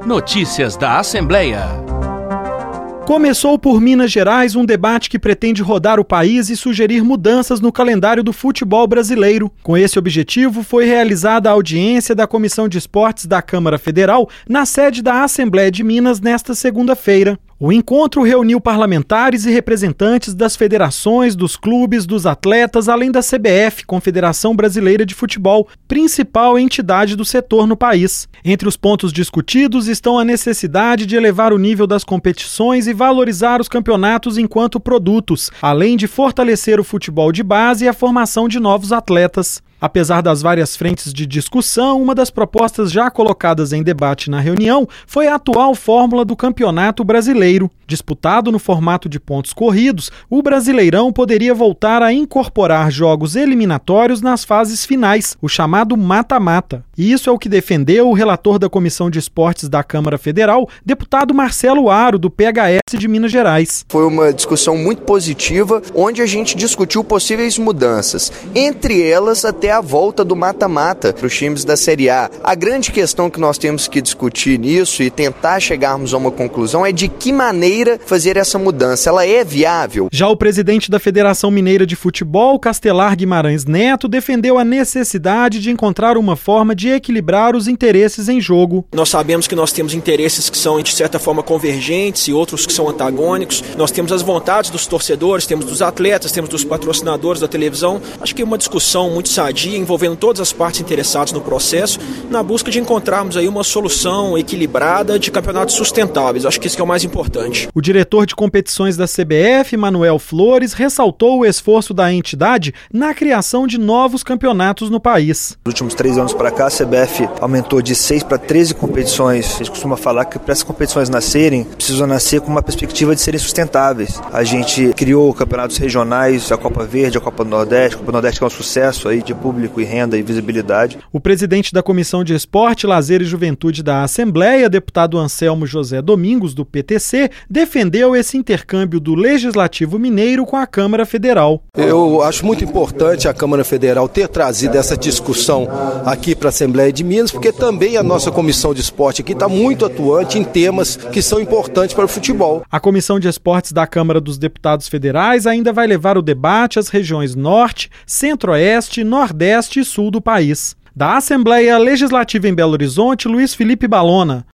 Notícias da Assembleia. Começou por Minas Gerais um debate que pretende rodar o país e sugerir mudanças no calendário do futebol brasileiro. Com esse objetivo, foi realizada a audiência da Comissão de Esportes da Câmara Federal na sede da Assembleia de Minas nesta segunda-feira. O encontro reuniu parlamentares e representantes das federações, dos clubes, dos atletas, além da CBF, Confederação Brasileira de Futebol, principal entidade do setor no país. Entre os pontos discutidos estão a necessidade de elevar o nível das competições e valorizar os campeonatos enquanto produtos, além de fortalecer o futebol de base e a formação de novos atletas. Apesar das várias frentes de discussão, uma das propostas já colocadas em debate na reunião foi a atual fórmula do Campeonato Brasileiro. Disputado no formato de pontos corridos, o Brasileirão poderia voltar a incorporar jogos eliminatórios nas fases finais, o chamado mata-mata. E isso é o que defendeu o relator da Comissão de Esportes da Câmara Federal, deputado Marcelo Aro, do PHS de Minas Gerais. Foi uma discussão muito positiva, onde a gente discutiu possíveis mudanças, entre elas até a volta do mata-mata para os times da Série A. A grande questão que nós temos que discutir nisso e tentar chegarmos a uma conclusão é de que maneira fazer essa mudança. Ela é viável? Já o presidente da Federação Mineira de Futebol, Castelar Guimarães Neto, defendeu a necessidade de encontrar uma forma de equilibrar os interesses em jogo. Nós sabemos que nós temos interesses que são, de certa forma, convergentes e outros que são antagônicos. Nós temos as vontades dos torcedores, temos dos atletas, temos dos patrocinadores da televisão. Acho que é uma discussão muito sadia, envolvendo todas as partes interessadas no processo, na busca de encontrarmos aí uma solução equilibrada de campeonatos sustentáveis. Acho que isso que é o mais importante. O diretor de competições da CBF, Manuel Flores, ressaltou o esforço da entidade na criação de novos campeonatos no país. Nos últimos 3 anos para cá, a CBF aumentou de 6 para 13 competições. A gente costuma falar que para essas competições nascerem, precisam nascer com uma perspectiva de serem sustentáveis. A gente criou campeonatos regionais, a Copa Verde, a Copa do Nordeste. A Copa do Nordeste que é um sucesso aí de público e renda e visibilidade. O presidente da Comissão de Esporte, Lazer e Juventude da Assembleia, deputado Anselmo José Domingos, do PTC, defendeu esse intercâmbio do Legislativo Mineiro com a Câmara Federal. Eu acho muito importante a Câmara Federal ter trazido essa discussão aqui para a Assembleia de Minas, porque também a nossa Comissão de Esporte aqui está muito atuante em temas que são importantes para o futebol. A Comissão de Esportes da Câmara dos Deputados Federais ainda vai levar o debate às regiões Norte, Centro-Oeste, Nordeste e Sul do país. Da Assembleia Legislativa em Belo Horizonte, Luiz Felipe Balona.